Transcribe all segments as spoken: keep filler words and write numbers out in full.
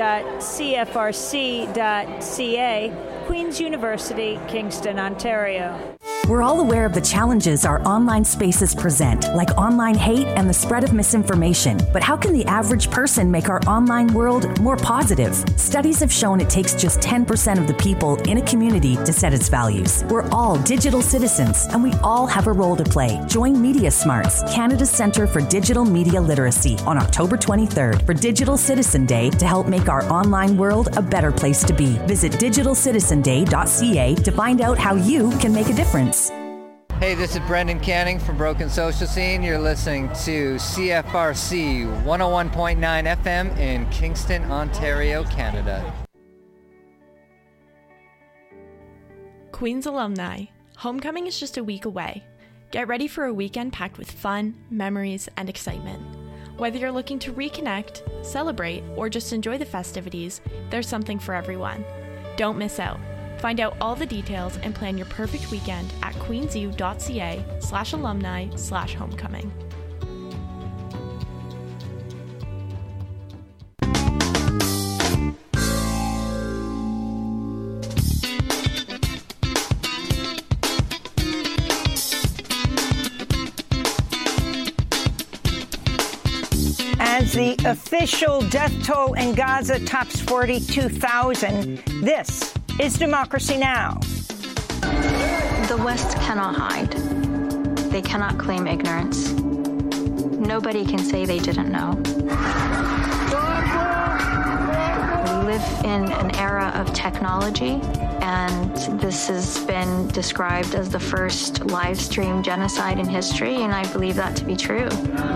dot c f r c dot c a, Queen's University, Kingston, Ontario. We're all aware of the challenges our online spaces present, like online hate and the spread of misinformation. But how can the average person make our online world more positive? Studies have shown it takes just ten percent of the people in a community to set its values. We're all digital citizens, and we all have a role to play. Join Media Smarts, Canada's Centre for Digital Media Literacy, on October twenty-third for Digital Citizen Day to help make our online world a better place to be. Visit digital citizen day dot c a to find out how you can make a difference. Hey, this is Brendan Canning from Broken Social Scene. You're listening to C F R C one oh one point nine F M in Kingston, Ontario, Canada. Queen's alumni, homecoming is just a week away. Get ready for a weekend packed with fun, memories, and excitement. Whether you're looking to reconnect, celebrate, or just enjoy the festivities, there's something for everyone. Don't miss out. Find out all the details and plan your perfect weekend at queensu dot c a slash alumni slash homecoming. As the official death toll in Gaza tops forty-two thousand, this is Democracy Now! The West cannot hide. They cannot claim ignorance. Nobody can say they didn't know. We live in an era of technology, and this has been described as the first live stream genocide in history, and I believe that to be true.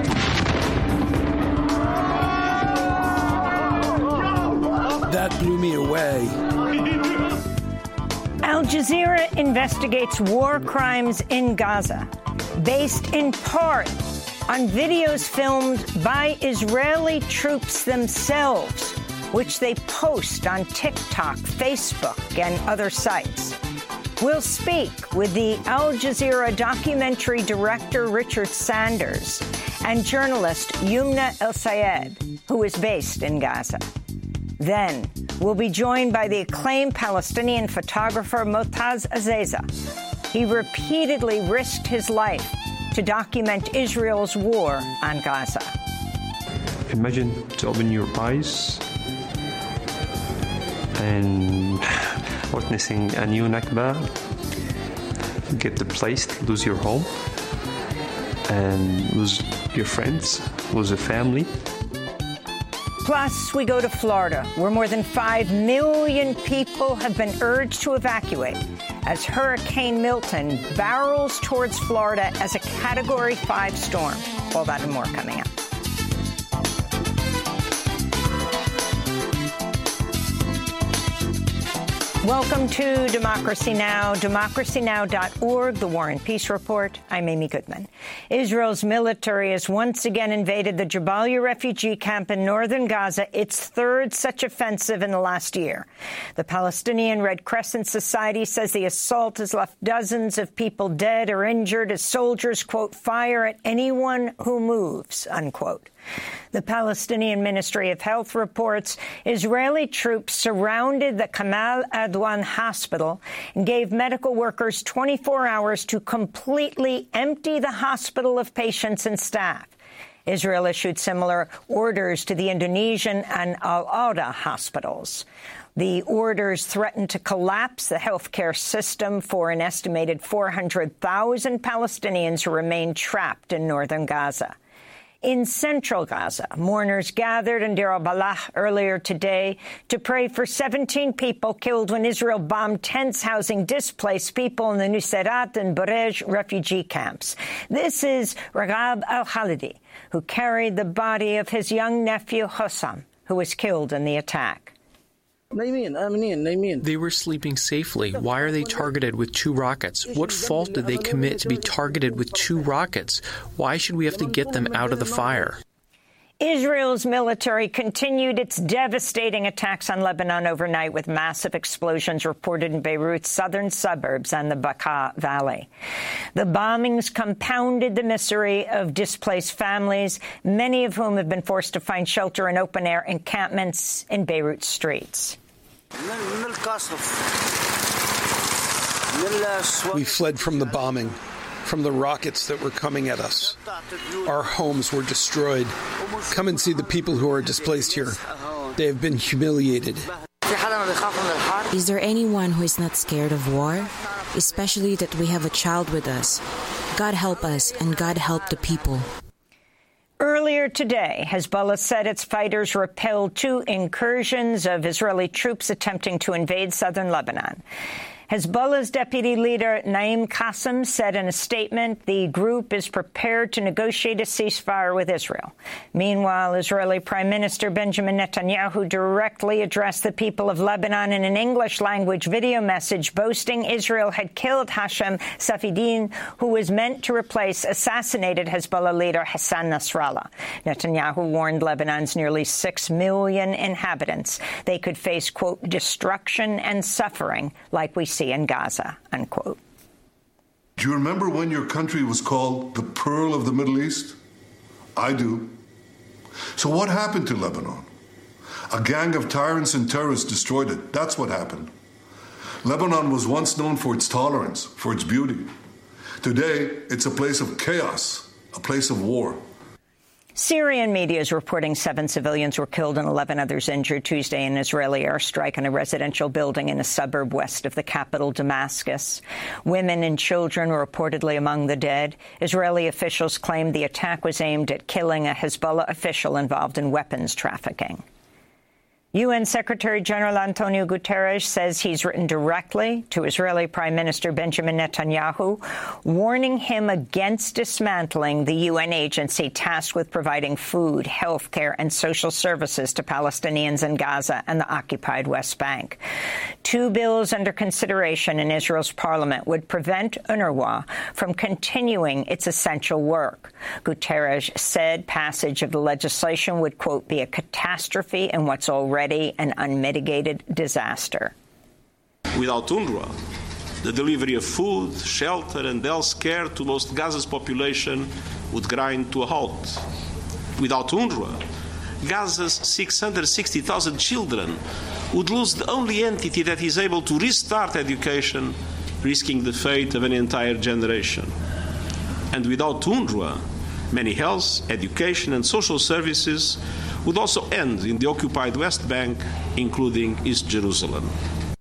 That blew me away. Al Jazeera investigates war crimes in Gaza, based in part on videos filmed by Israeli troops themselves, which they post on TikTok, Facebook, and other sites. We'll speak with the Al Jazeera documentary director Richard Sanders and journalist Yumna El-Sayed, who is based in Gaza. Then, we'll be joined by the acclaimed Palestinian photographer Motaz Azeza. He repeatedly risked his life to document Israel's war on Gaza. Imagine to open your eyes and witnessing a new Nakba, get displaced, lose your home, and lose your friends, lose a family. Plus, we go to Florida, where more than five million people have been urged to evacuate as Hurricane Milton barrels towards Florida as a Category five storm. All that and more coming up. Welcome to Democracy Now!, democracy now dot org, the War and Peace Report. I'm Amy Goodman. Israel's military has once again invaded the Jabalia refugee camp in northern Gaza, its third such offensive in the last year. The Palestinian Red Crescent Society says the assault has left dozens of people dead or injured as soldiers, quote, fire at anyone who moves, unquote. The Palestinian Ministry of Health reports Israeli troops surrounded the Kamal Adwan hospital and gave medical workers twenty-four hours to completely empty the hospital of patients and staff. Israel issued similar orders to the Indonesian and Al-Auda hospitals. The orders threaten to collapse the healthcare system for an estimated four hundred thousand Palestinians who remain trapped in northern Gaza. In central Gaza, mourners gathered in Deir al-Balah earlier today to pray for seventeen people killed when Israel bombed tents housing displaced people in the Nuseirat and Burej refugee camps. This is Raghab al-Khalidi, who carried the body of his young nephew Hossam, who was killed in the attack. They were sleeping safely. Why are they targeted with two rockets? What fault did they commit to be targeted with two rockets? Why should we have to get them out of the fire? Israel's military continued its devastating attacks on Lebanon overnight with massive explosions reported in Beirut's southern suburbs and the Bekaa Valley. The bombings compounded the misery of displaced families, many of whom have been forced to find shelter in open-air encampments in Beirut's streets. We fled from the bombing, from the rockets that were coming at us. Our homes were destroyed. Come and see the people who are displaced here. They have been humiliated. Is there anyone who is not scared of war? Especially that we have a child with us. God help us, and God help the people. Earlier today, Hezbollah said its fighters repelled two incursions of Israeli troops attempting to invade southern Lebanon. Hezbollah's deputy leader, Naim Qassem, said in a statement the group is prepared to negotiate a ceasefire with Israel. Meanwhile, Israeli Prime Minister Benjamin Netanyahu directly addressed the people of Lebanon in an English-language video message boasting Israel had killed Hashem Safieddine, who was meant to replace assassinated Hezbollah leader Hassan Nasrallah. Netanyahu warned Lebanon's nearly six million inhabitants they could face, quote, destruction and suffering like we see in Gaza, unquote. Do you remember when your country was called the Pearl of the Middle East? I do. So what happened to Lebanon? A gang of tyrants and terrorists destroyed it. That's what happened. Lebanon was once known for its tolerance, for its beauty. Today, it's a place of chaos, a place of war. Syrian media is reporting seven civilians were killed and eleven others injured Tuesday in an Israeli airstrike on a residential building in a suburb west of the capital, Damascus. Women and children were reportedly among the dead. Israeli officials claimed the attack was aimed at killing a Hezbollah official involved in weapons trafficking. U N Secretary General Antonio Guterres says he's written directly to Israeli Prime Minister Benjamin Netanyahu, warning him against dismantling the U N agency tasked with providing food, health care and social services to Palestinians in Gaza and the occupied West Bank. Two bills under consideration in Israel's parliament would prevent UNRWA from continuing its essential work. Guterres said passage of the legislation would, quote, be a catastrophe in what's already an unmitigated disaster. Without UNRWA, the delivery of food, shelter and health care to most Gaza's population would grind to a halt. Without UNRWA, Gaza's six hundred sixty thousand children would lose the only entity that is able to restart education, risking the fate of an entire generation. And without UNRWA, many health, education and social services would also end in the occupied West Bank, including East Jerusalem.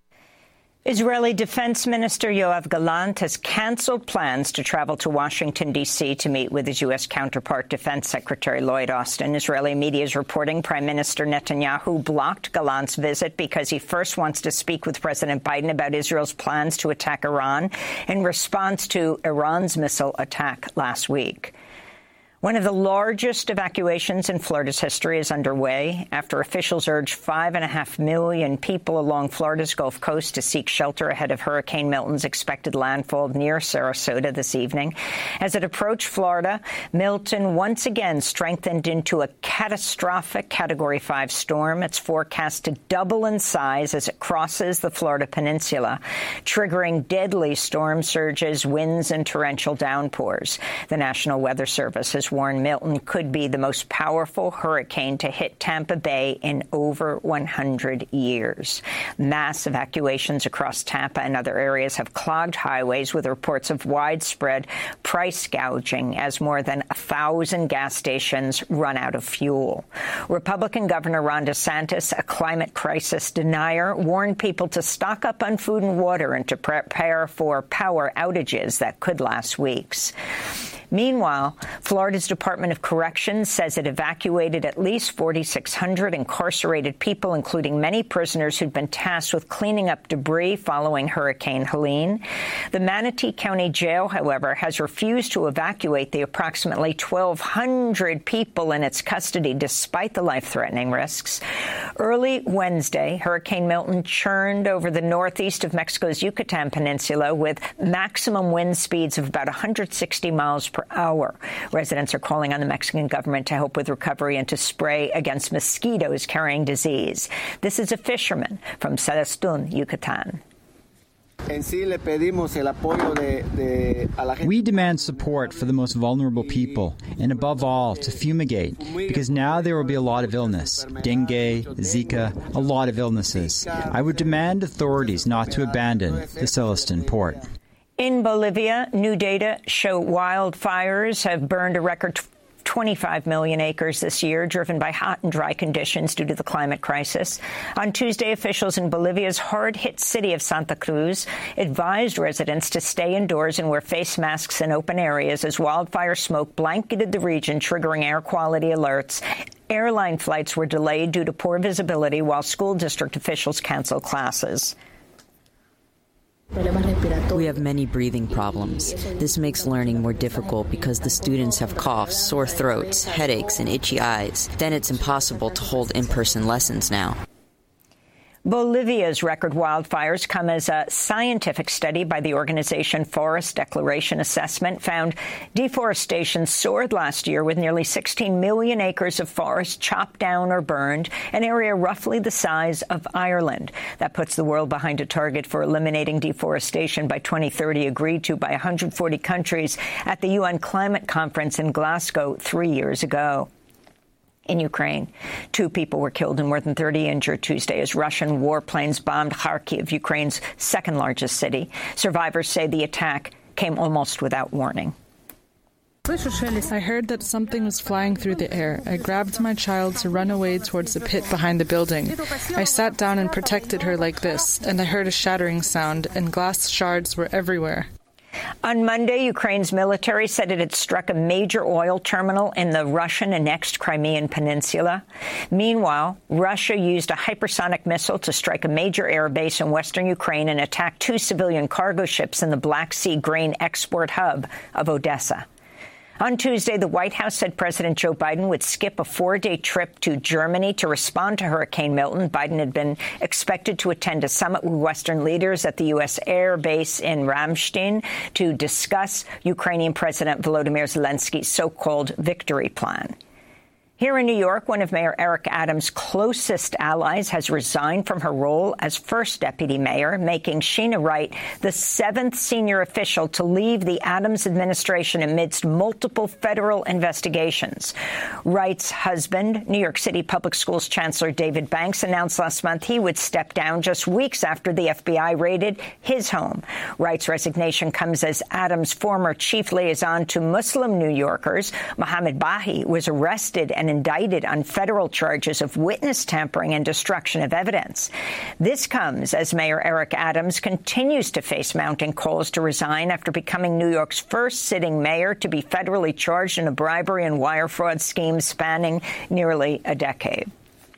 Israeli Defense Minister Yoav Gallant has canceled plans to travel to Washington, D C to meet with his U S counterpart, Defense Secretary Lloyd Austin. Israeli media is reporting Prime Minister Netanyahu blocked Gallant's visit because he first wants to speak with President Biden about Israel's plans to attack Iran in response to Iran's missile attack last week. One of the largest evacuations in Florida's history is underway after officials urged five and a half million people along Florida's Gulf Coast to seek shelter ahead of Hurricane Milton's expected landfall near Sarasota this evening. As it approached Florida, Milton once again strengthened into a catastrophic Category five storm. It's forecast to double in size as it crosses the Florida peninsula, triggering deadly storm surges, winds, and torrential downpours. The National Weather Service has warned Milton could be the most powerful hurricane to hit Tampa Bay in over one hundred years. Mass evacuations across Tampa and other areas have clogged highways with reports of widespread price gouging as more than a thousand gas stations run out of fuel. Republican Governor Ron DeSantis, a climate crisis denier, warned people to stock up on food and water and to prepare for power outages that could last weeks. Meanwhile, Florida's Department of Corrections says it evacuated at least forty-six hundred incarcerated people, including many prisoners who'd been tasked with cleaning up debris following Hurricane Helene. The Manatee County Jail, however, has refused to evacuate the approximately twelve hundred people in its custody, despite the life-threatening risks. Early Wednesday, Hurricane Milton churned over the northeast of Mexico's Yucatan Peninsula with maximum wind speeds of about one hundred sixty miles per per hour. Residents are calling on the Mexican government to help with recovery and to spray against mosquitoes carrying disease. This is a fisherman from Celestún, Yucatan. We demand support for the most vulnerable people, and above all, to fumigate, because now there will be a lot of illness. Dengue, Zika, a lot of illnesses. I would demand authorities not to abandon the Celestún port. In Bolivia, new data show wildfires have burned a record twenty-five million acres this year, driven by hot and dry conditions due to the climate crisis. On Tuesday, officials in Bolivia's hard-hit city of Santa Cruz advised residents to stay indoors and wear face masks in open areas as wildfire smoke blanketed the region, triggering air quality alerts. Airline flights were delayed due to poor visibility, while school district officials canceled classes. We have many breathing problems. This makes learning more difficult because the students have coughs, sore throats, headaches, and itchy eyes. Then it's impossible to hold in-person lessons now. Bolivia's record wildfires come as a scientific study by the organization Forest Declaration Assessment found deforestation soared last year, with nearly sixteen million acres of forest chopped down or burned, an area roughly the size of Ireland. That puts the world behind a target for eliminating deforestation by twenty thirty, agreed to by one hundred forty countries at the U N Climate Conference in Glasgow three years ago. In Ukraine, two people were killed and more than thirty injured Tuesday as Russian warplanes bombed Kharkiv, Ukraine's second-largest city. Survivors say the attack came almost without warning. I heard that something was flying through the air. I grabbed my child to run away towards the pit behind the building. I sat down and protected her like this, and I heard a shattering sound, and glass shards were everywhere. On Monday, Ukraine's military said it had struck a major oil terminal in the Russian-annexed Crimean Peninsula. Meanwhile, Russia used a hypersonic missile to strike a major air base in western Ukraine and attack two civilian cargo ships in the Black Sea grain export hub of Odessa. On Tuesday, the White House said President Joe Biden would skip a four-day trip to Germany to respond to Hurricane Milton. Biden had been expected to attend a summit with Western leaders at the U S Air Base in Ramstein to discuss Ukrainian President Volodymyr Zelensky's so-called victory plan. Here in New York, one of Mayor Eric Adams' closest allies has resigned from her role as first deputy mayor, making Sheena Wright the seventh senior official to leave the Adams administration amidst multiple federal investigations. Wright's husband, New York City Public Schools Chancellor David Banks, announced last month he would step down just weeks after the F B I raided his home. Wright's resignation comes as Adams' former chief liaison to Muslim New Yorkers, Mohammed Bahi, was arrested and indicted on federal charges of witness tampering and destruction of evidence. This comes as Mayor Eric Adams continues to face mounting calls to resign after becoming New York's first sitting mayor to be federally charged in a bribery and wire fraud scheme spanning nearly a decade.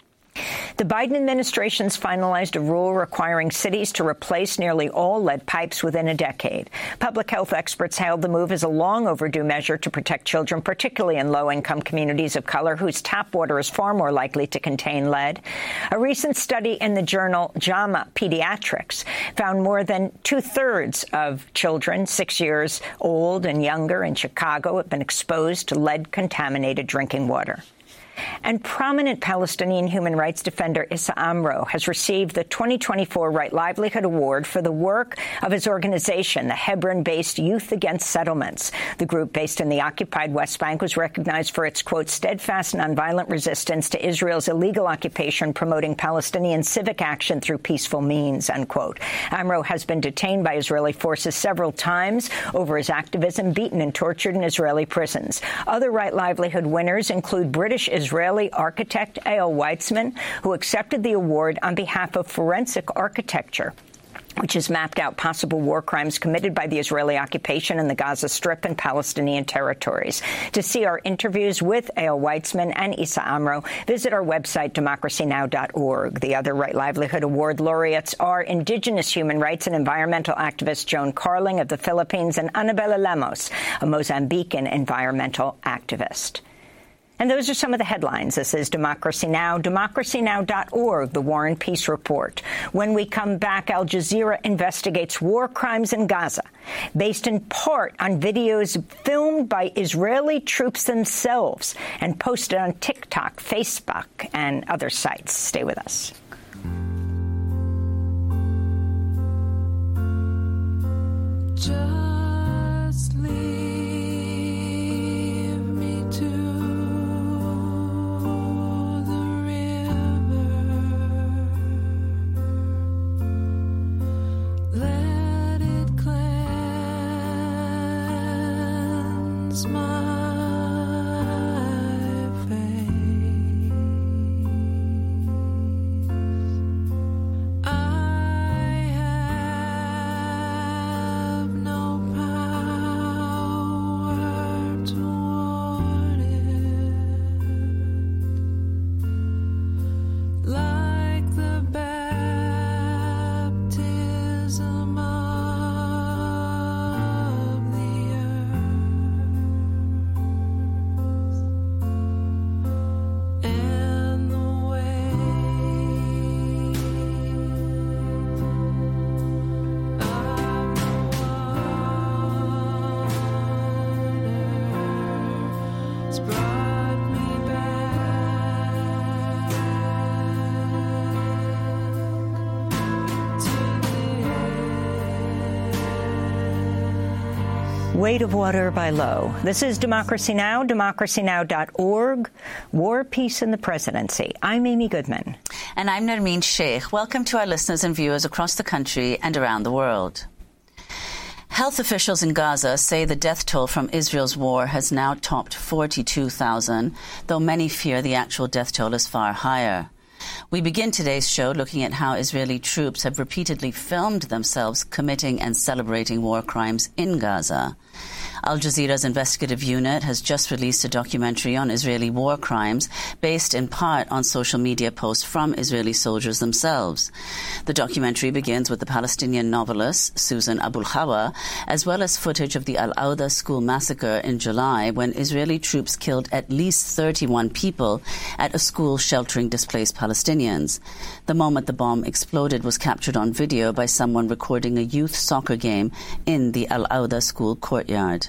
The Biden administration's finalized a rule requiring cities to replace nearly all lead pipes within a decade. Public health experts hailed the move as a long overdue measure to protect children, particularly in low-income communities of color whose tap water is far more likely to contain lead. A recent study in the journal JAMA Pediatrics found more than two-thirds of children six years old and younger in Chicago have been exposed to lead-contaminated drinking water. And prominent Palestinian human rights defender Issa Amro has received the twenty twenty-four Right Livelihood Award for the work of his organization, the Hebron-based Youth Against Settlements. The group, based in the occupied West Bank, was recognized for its, quote, steadfast nonviolent resistance to Israel's illegal occupation, promoting Palestinian civic action through peaceful means, unquote. Amro has been detained by Israeli forces several times over his activism, beaten and tortured in Israeli prisons. Other Right Livelihood winners include British Israeli Israeli architect A L Weitzman, who accepted the award on behalf of Forensic Architecture, which has mapped out possible war crimes committed by the Israeli occupation in the Gaza Strip and Palestinian territories. To see our interviews with A L Weitzman and Issa Amro, visit our website, democracy now dot org. The other Right Livelihood Award laureates are indigenous human rights and environmental activist Joan Carling of the Philippines and Annabella Lemos, a Mozambican environmental activist. And those are some of the headlines. This is Democracy Now!, democracy now dot org, the War and Peace Report. When we come back, Al Jazeera investigates war crimes in Gaza, based in part on videos filmed by Israeli troops themselves and posted on TikTok, Facebook, and other sites. Stay with us. Just leave me to the river. Let it cleanse my Weight of Water by Low. This is Democracy Now!, democracy now dot org, War, Peace, and the Presidency. I'm Amy Goodman. And I'm Nermeen Sheikh. Welcome to our listeners and viewers across the country and around the world. Health officials in Gaza say the death toll from Israel's war has now topped forty-two thousand, though many fear the actual death toll is far higher. We begin today's show looking at how Israeli troops have repeatedly filmed themselves committing and celebrating war crimes in Gaza. Al Jazeera's investigative unit has just released a documentary on Israeli war crimes based in part on social media posts from Israeli soldiers themselves. The documentary begins with the Palestinian novelist Susan Abu Hawa, as well as footage of the Al-Awda school massacre in July when Israeli troops killed at least thirty-one people at a school sheltering displaced Palestinians. The moment the bomb exploded was captured on video by someone recording a youth soccer game in the Al-Awda school courtyard.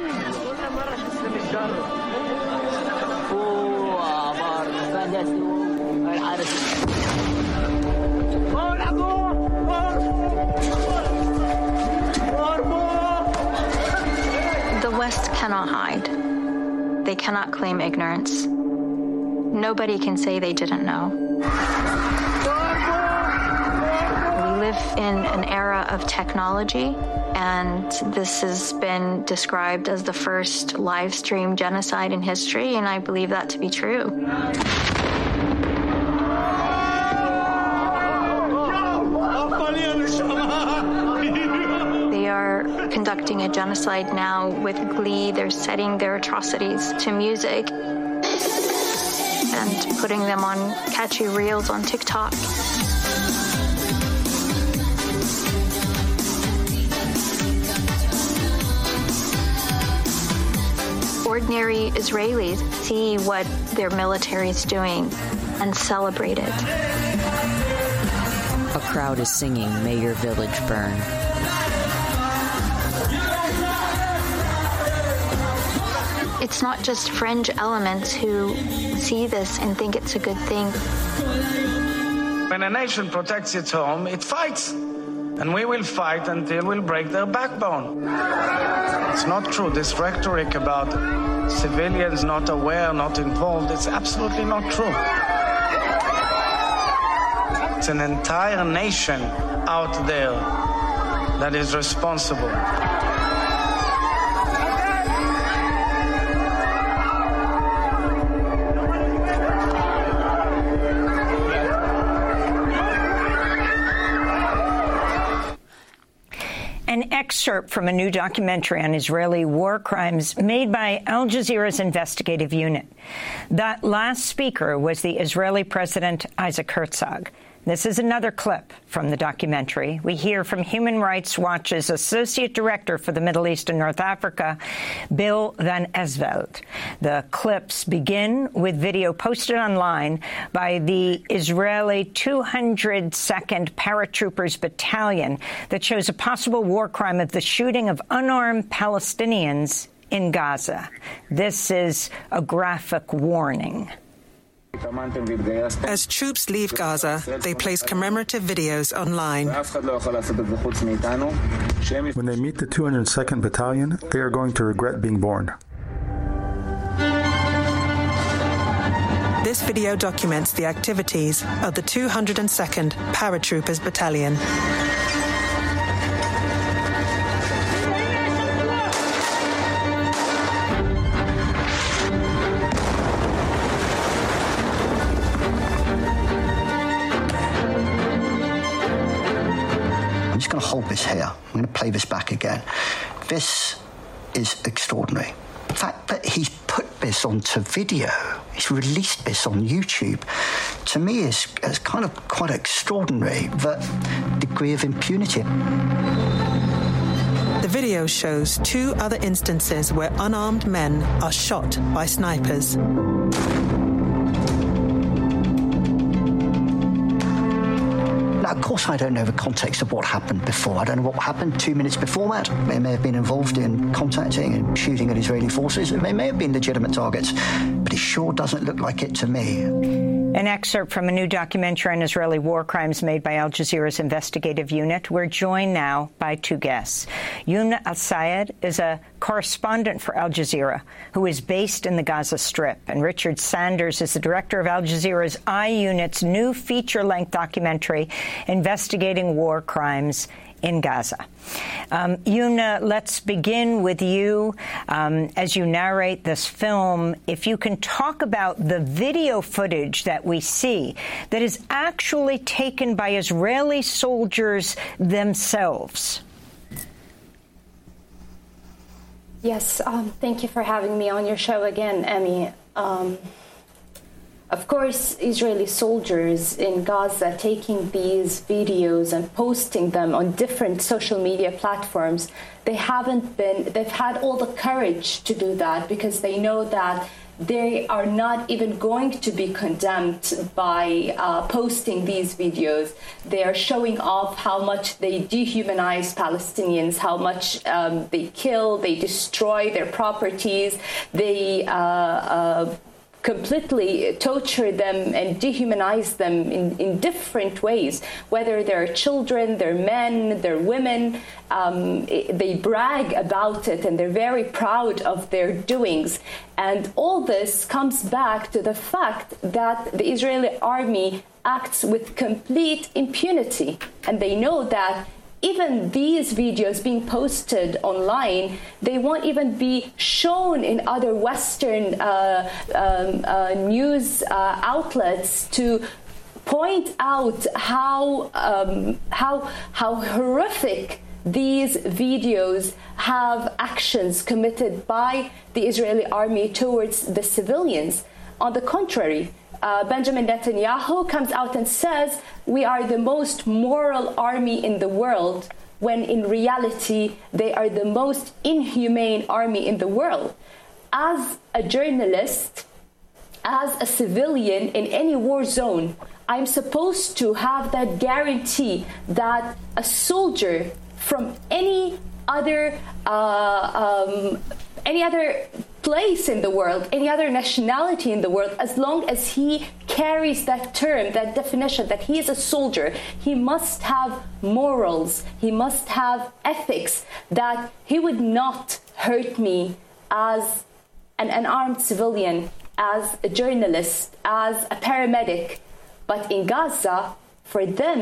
The West cannot hide. They cannot claim ignorance. Nobody can say they didn't know. We live in an era of technology, and this has been described as the first live stream genocide in history, and I believe that to be true. They are conducting a genocide now with glee. They're setting their atrocities to music and putting them on catchy reels on TikTok. Ordinary Israelis see what their military is doing and celebrate it. A crowd is singing "May Your Village Burn." It's not just fringe elements who see this and think it's a good thing. When a nation protects its home, it fights. And we will fight until we'll break their backbone. It's not true. This rhetoric about civilians not aware, not involved, it's absolutely not true. It's an entire nation out there that is responsible. An excerpt from a new documentary on Israeli war crimes made by Al Jazeera's investigative unit. That last speaker was the Israeli President Isaac Herzog. This is another clip from the documentary. We hear from Human Rights Watch's Associate Director for the Middle East and North Africa, Bill Van Esveld. The clips begin with video posted online by the Israeli two hundred second Paratroopers Battalion that shows a possible war crime of the shooting of unarmed Palestinians in Gaza. This is a graphic warning. As troops leave Gaza, they place commemorative videos online. When they meet the two hundred second Battalion, they are going to regret being born. This video documents the activities of the two hundred second Paratroopers Battalion. I'm just going to hold this here. I'm going to play this back again. This is extraordinary. The fact that he's put this onto video, he's released this on YouTube, to me is, is kind of quite extraordinary, the degree of impunity. The video shows two other instances where unarmed men are shot by snipers. Now, of course, I don't know the context of what happened before. I don't know what happened two minutes before that. They may have been involved in contacting and shooting at Israeli forces. They may have been legitimate targets, but it sure doesn't look like it to me. An excerpt from a new documentary on Israeli war crimes made by Al Jazeera's investigative unit. We're joined now by two guests. Yumna Al-Sayed is a correspondent for Al Jazeera who is based in the Gaza Strip. And Richard Sanders is the director of Al Jazeera's I Unit's new feature-length documentary investigating war crimes in Gaza. Um, Yumna, let's begin with you. Um, as you narrate this film, if you can talk about the video footage that we see that is actually taken by Israeli soldiers themselves. Yes, um, thank you for having me on your show again, Emmy. Um, Of course, Israeli soldiers in Gaza taking these videos and posting them on different social media platforms, they haven't been, they've had all the courage to do that because they know that they are not even going to be condemned by uh, posting these videos. They are showing off how much they dehumanize Palestinians, how much um, they kill, they destroy their properties, they uh, uh, completely torture them and dehumanize them in, in different ways, whether they're children, they're men, they're women. Um, it, they brag about it and they're very proud of their doings. And all this comes back to the fact that the Israeli army acts with complete impunity. And they know that even these videos being posted online, they won't even be shown in other Western uh, um, uh, news uh, outlets to point out how um, how how horrific these videos have actions committed by the Israeli army towards the civilians. On the contrary, Uh, Benjamin Netanyahu comes out and says we are the most moral army in the world, when in reality they are the most inhumane army in the world. As a journalist, as a civilian in any war zone, I'm supposed to have that guarantee that a soldier from any other uh, um, any other place in the world, any other nationality in the world, as long as he carries that term, that definition, that he is a soldier, he must have morals, he must have ethics, that he would not hurt me as an unarmed civilian, as a journalist, as a paramedic. But in Gaza, for them,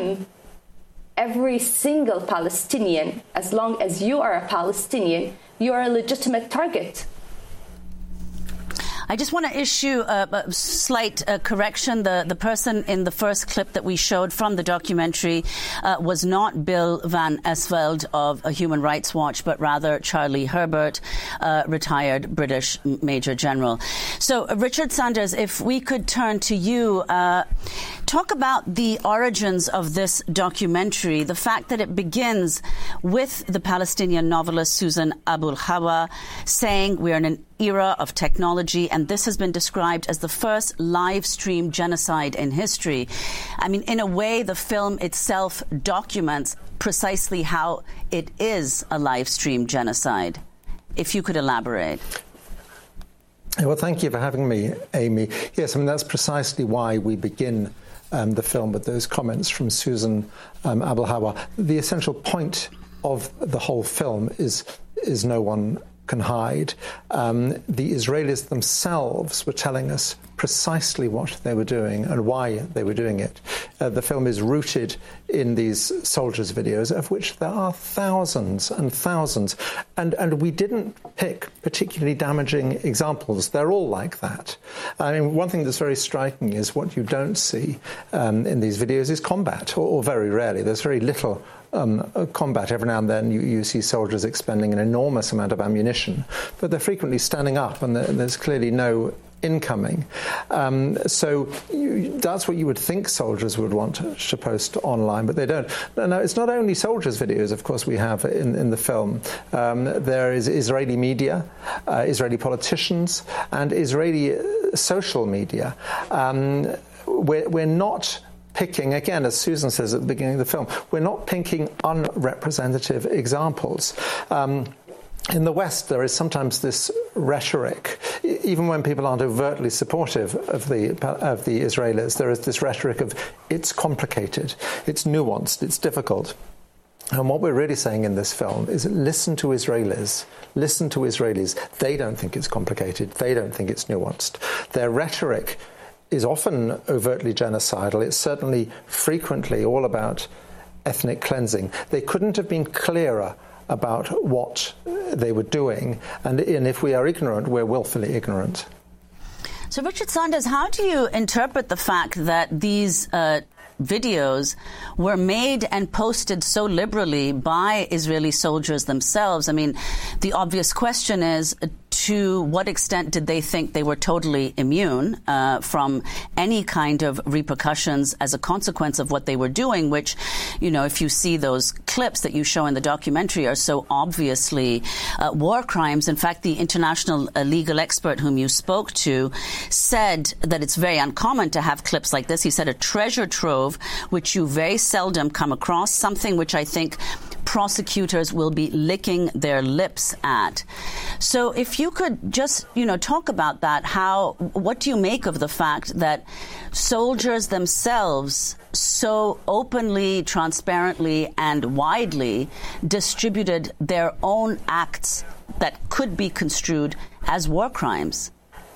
every single Palestinian, as long as you are a Palestinian, you are a legitimate target. I just want to issue a, a slight uh, correction. The the person in the first clip that we showed from the documentary uh, was not Bill Van Esveld of uh, Human Rights Watch, but rather Charlie Herbert, uh, retired British Major General. So, uh, Richard Sanders, if we could turn to you, uh, talk about the origins of this documentary, the fact that it begins with the Palestinian novelist Susan Abu Hawa saying we are in an era of technology, and this has been described as the first live stream genocide in history. I mean, in a way, the film itself documents precisely how it is a live stream genocide. If you could elaborate. Well, thank you for having me, Amy. Yes, I mean, that's precisely why we begin um, the film with those comments from Susan um, Abu Hawa. The essential point of the whole film is is no one can hide. Um, the Israelis themselves were telling us precisely what they were doing and why they were doing it. Uh, the film is rooted in these soldiers' videos, of which there are thousands and thousands. And, and we didn't pick particularly damaging examples. They're all like that. I mean, one thing that's very striking is what you don't see um, in these videos is combat, or, or very rarely. There's very little Um, combat. Every now and then you, you see soldiers expending an enormous amount of ammunition, but they're frequently standing up and there's clearly no incoming. Um, so you, that's what you would think soldiers would want to, to post online, but they don't. No, no, it's not only soldiers' videos, of course, we have in, in the film. Um, there is Israeli media, uh, Israeli politicians, and Israeli social media. Um, we're, we're not picking, again, as Susan says at the beginning of the film, we're not picking unrepresentative examples. Um, in the West, there is sometimes this rhetoric, even when people aren't overtly supportive of the of the Israelis, there is this rhetoric of it's complicated, it's nuanced, it's difficult. And what we're really saying in this film is listen to Israelis, listen to Israelis. They don't think it's complicated, they don't think it's nuanced. Their rhetoric is often overtly genocidal. It's certainly frequently all about ethnic cleansing. They couldn't have been clearer about what they were doing, and, and if we are ignorant, we're willfully ignorant. So, Richard Sanders, how do you interpret the fact that these uh, videos were made and posted so liberally by Israeli soldiers themselves? I mean, the obvious question is, to what extent did they think they were totally immune uh, from any kind of repercussions as a consequence of what they were doing, which, you know, if you see those clips that you show in the documentary are so obviously uh, war crimes. In fact, the international uh, legal expert whom you spoke to said that it's very uncommon to have clips like this. He said a treasure trove, which you very seldom come across, something which I think prosecutors will be licking their lips at. So if you could just, you know, talk about that, how, what do you make of the fact that soldiers themselves so openly, transparently, and widely distributed their own acts that could be construed as war crimes?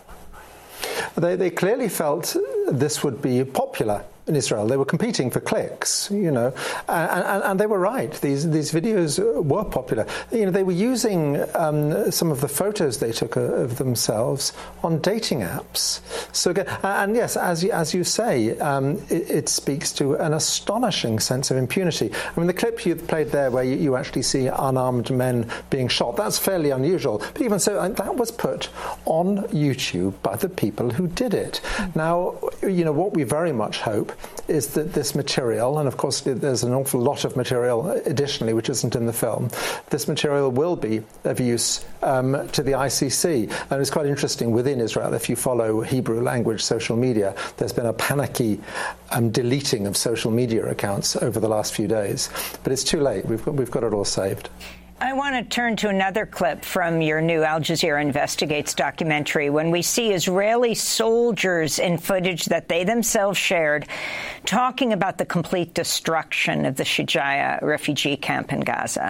They, they clearly felt this would be popular in Israel. They were competing for clicks, you know, and, and, and they were right. These these videos were popular. You know, they were using um, some of the photos they took of themselves on dating apps. So, and yes, as you, as you say, um, it, it speaks to an astonishing sense of impunity. I mean, the clip you played there, where you, you actually see unarmed men being shot, that's fairly unusual. But even so, that was put on YouTube by the people who did it. Now, you know, what we very much hope is that this material, and of course there's an awful lot of material additionally which isn't in the film, this material will be of use um, to the I C C. And it's quite interesting within Israel, if you follow Hebrew language social media, there's been a panicky um, deleting of social media accounts over the last few days. But it's too late. We've got, we've got it all saved. I want to turn to another clip from your new Al Jazeera Investigates documentary, when we see Israeli soldiers in footage that they themselves shared talking about the complete destruction of the Shujaa refugee camp in Gaza.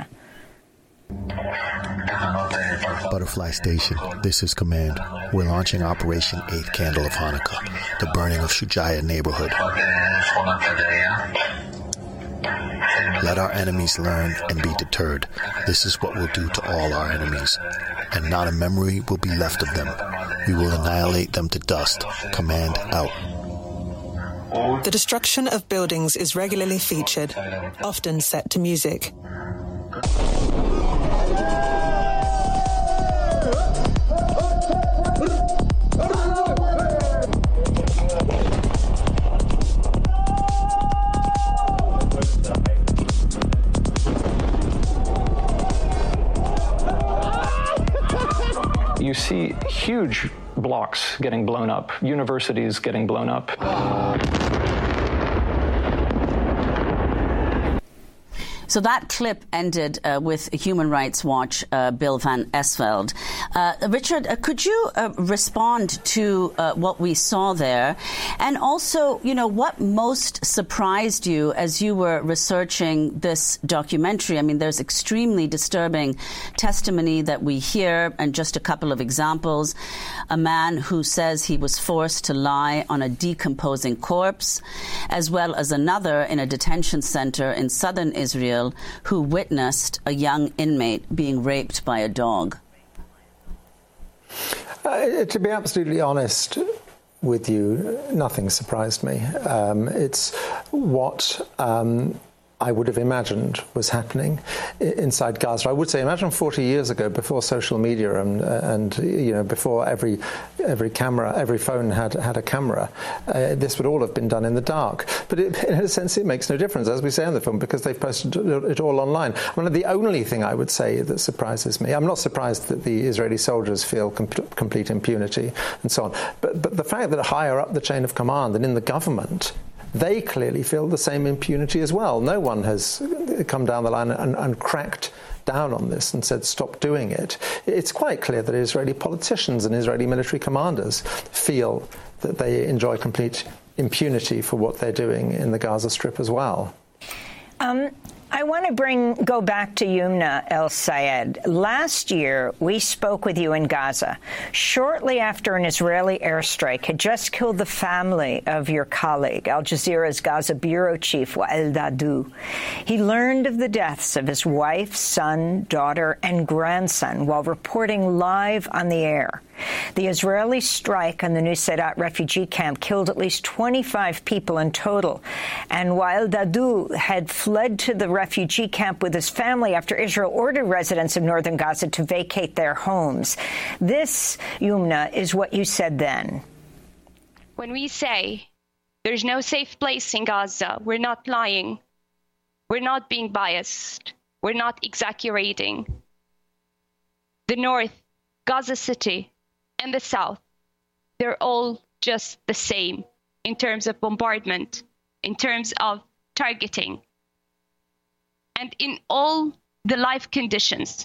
Butterfly Station, this is Command. We're launching Operation Eighth Candle of Hanukkah, the burning of Shujaa neighborhood. Let our enemies learn and be deterred. This is what we'll do to all our enemies, and not a memory will be left of them. We will annihilate them to dust. Command out. The destruction of buildings is regularly featured, often set to music. You see huge blocks getting blown up, universities getting blown up. So that clip ended uh, with Human Rights Watch, uh, Bill Van Esveld. Uh, Richard, uh, could you uh, respond to uh, what we saw there? And also, you know, what most surprised you as you were researching this documentary? I mean, there's extremely disturbing testimony that we hear, and just a couple of examples. A man who says he was forced to lie on a decomposing corpse, as well as another in a detention center in southern Israel who witnessed a young inmate being raped by a dog. Uh, to be absolutely honest with you, nothing surprised me. Um, it's what um, I would have imagined was happening inside Gaza. I would say, imagine forty years ago, before social media and, and you know, before every every camera, every phone had had a camera. Uh, this would all have been done in the dark. But it, in a sense, it makes no difference, as we say in the film, because they've posted it all online. I mean, the only thing I would say that surprises me, I'm not surprised that the Israeli soldiers feel com- complete impunity and so on. But but the fact that higher up the chain of command and in the government, they clearly feel the same impunity as well. No one has come down the line and, and cracked down on this and said, stop doing it. It's quite clear that Israeli politicians and Israeli military commanders feel that they enjoy complete impunity for what they're doing in the Gaza Strip as well. Um, I want to bring go back to Yumna El-Sayed. Last year, we spoke with you in Gaza, shortly after an Israeli airstrike had just killed the family of your colleague, Al Jazeera's Gaza bureau chief, Wael Dahdouh. He learned of the deaths of his wife, son, daughter, and grandson while reporting live on the air. The Israeli strike on the Nuseirat refugee camp killed at least twenty-five people in total. And Wael Dahdouh had fled to the refugee camp with his family after Israel ordered residents of northern Gaza to vacate their homes. This, Yumna, is what you said then. When we say there's no safe place in Gaza, we're not lying. We're not being biased. We're not exaggerating. The north, Gaza City, and the south, they're all just the same in terms of bombardment, in terms of targeting, and in all the life conditions.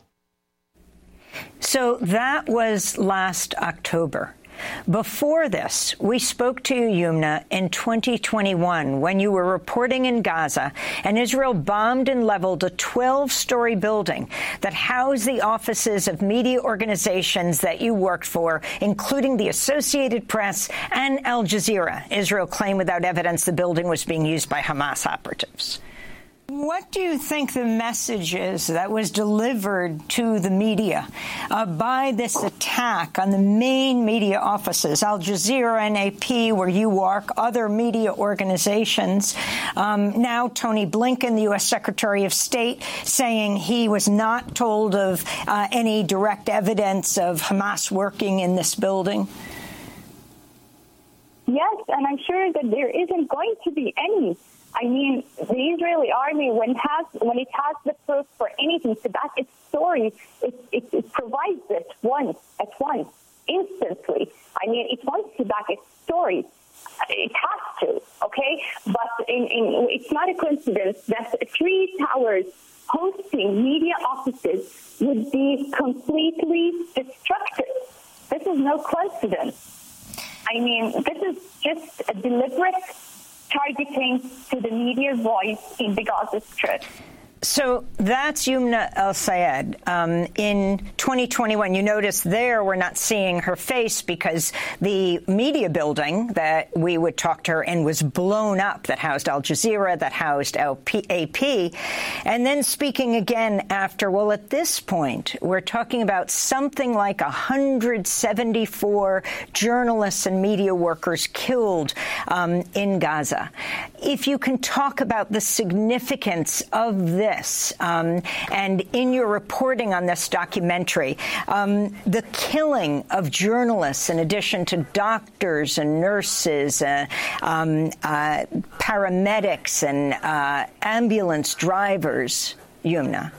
So that was last October. Before this, we spoke to you, Yumna, in twenty twenty-one when you were reporting in Gaza and Israel bombed and leveled a twelve-story building that housed the offices of media organizations that you worked for, including the Associated Press and Al Jazeera. Israel claimed without evidence the building was being used by Hamas operatives. What do you think the message is that was delivered to the media uh, by this attack on the main media offices, Al Jazeera, N A P, where you work, other media organizations? Um, now Tony Blinken, the U S Secretary of State, saying he was not told of uh, any direct evidence of Hamas working in this building. Yes, and I'm sure that there isn't going to be any. I mean, the Israeli army, when it has when it has the proof for anything to back its story, it, it, it provides it once, at once, instantly. I mean, it wants to back its story. It has to, okay? But in, in, it's not a coincidence that three towers hosting media offices would be completely destructive. This is no coincidence. I mean, this is just a deliberate targeting to the media voice in the Gaza Strip. So that's Yumna El-Sayed. Um, in twenty twenty-one, you notice there we're not seeing her face because the media building that we would talk to her in was blown up, that housed Al Jazeera, that housed A P. And then speaking again after, well, at this point, we're talking about something like one hundred seventy-four journalists and media workers killed um, in Gaza. If you can talk about the significance of this, Um, and in your reporting on this documentary, um, the killing of journalists in addition to doctors and nurses, uh, um, uh, paramedics and uh, ambulance drivers, Yumna.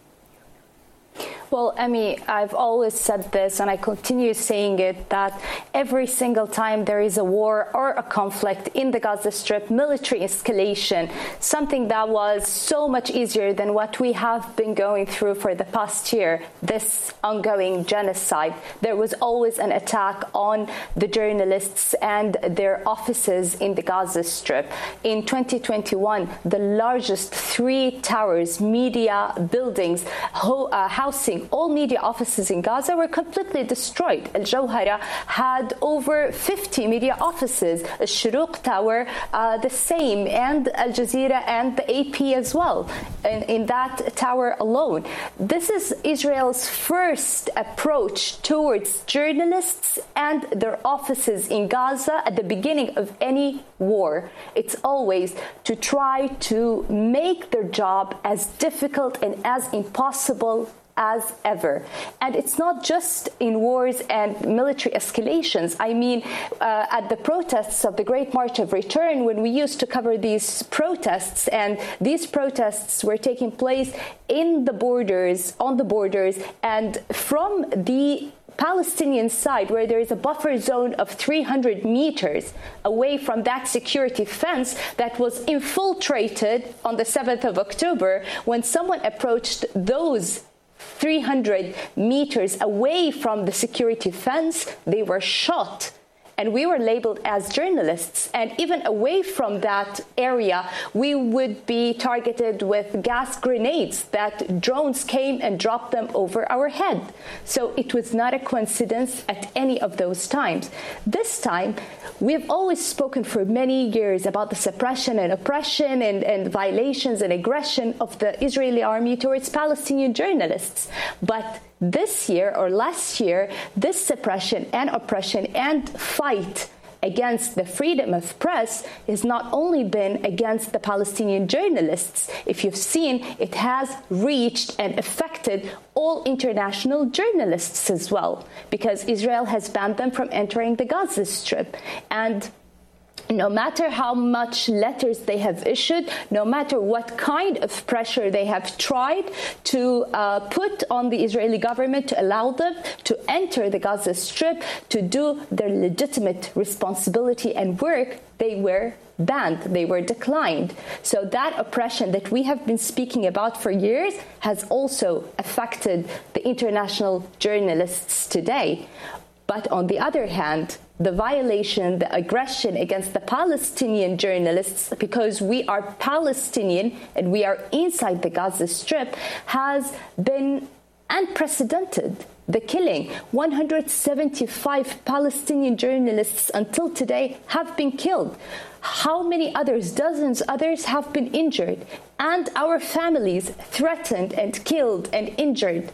Well, Emmy, I've always said this, and I continue saying it, that every single time there is a war or a conflict in the Gaza Strip, military escalation, something that was so much easier than what we have been going through for the past year, this ongoing genocide, there was always an attack on the journalists and their offices in the Gaza Strip. In twenty twenty-one, the largest three towers, media buildings, ho- uh, housing all media offices in Gaza were completely destroyed. Al Jawhara had over fifty media offices, Al Shuruq Tower uh, the same, and Al Jazeera and the A P as well, in, in that tower alone. This is Israel's first approach towards journalists and their offices in Gaza at the beginning of any war. It's always to try to make their job as difficult and as impossible as ever. And it's not just in wars and military escalations. I mean, uh, at the protests of the Great March of Return, when we used to cover these protests, and these protests were taking place in the borders, on the borders, and from the Palestinian side, where there is a buffer zone of three hundred meters away from that security fence that was infiltrated on the seventh of October, when someone approached those three hundred meters away from the security fence, they were shot. And we were labeled as journalists. And even away from that area, we would be targeted with gas grenades that drones came and dropped them over our head. So it was not a coincidence at any of those times. This time, we've always spoken for many years about the suppression and oppression and, and violations and aggression of the Israeli army towards Palestinian journalists. But this year or last year, this suppression and oppression and fight against the freedom of press has not only been against the Palestinian journalists. If you've seen, it has reached and affected all international journalists as well, because Israel has banned them from entering the Gaza Strip. And no matter how much letters they have issued, no matter what kind of pressure they have tried to uh, put on the Israeli government to allow them to enter the Gaza Strip, to do their legitimate responsibility and work, they were banned, they were declined. So that oppression that we have been speaking about for years has also affected the international journalists today. But on the other hand, the violation, the aggression against the Palestinian journalists, because we are Palestinian and we are inside the Gaza Strip, has been unprecedented. The killing, one hundred seventy-five Palestinian journalists until today have been killed. How many others, dozens others, have been injured, and our families threatened and killed and injured.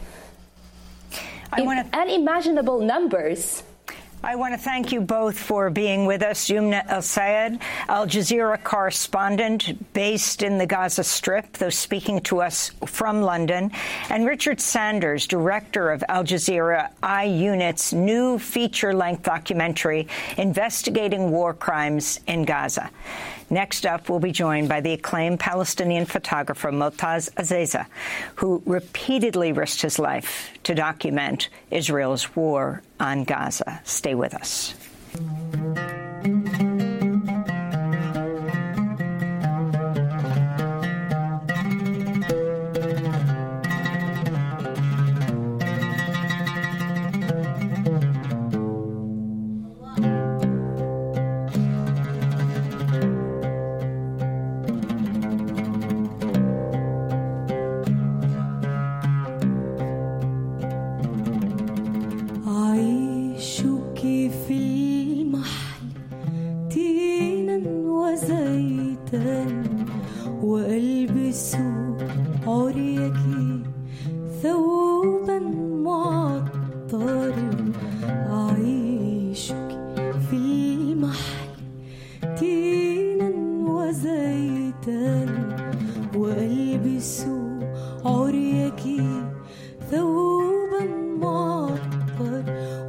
I want to unimaginable numbers. I want to thank you both for being with us. Yumna El-Sayed, Al Jazeera correspondent based in the Gaza Strip, though speaking to us from London, and Richard Sanders, director of Al Jazeera I-Unit's new feature-length documentary investigating war crimes in Gaza. Next up, we'll be joined by the acclaimed Palestinian photographer Motaz Azeza, who repeatedly risked his life to document Israel's war on Gaza. Stay with us. وألبس عريك ثوبا معطر أعيشك في المحل تينا وزيتا وألبس عريك ثوبا معطر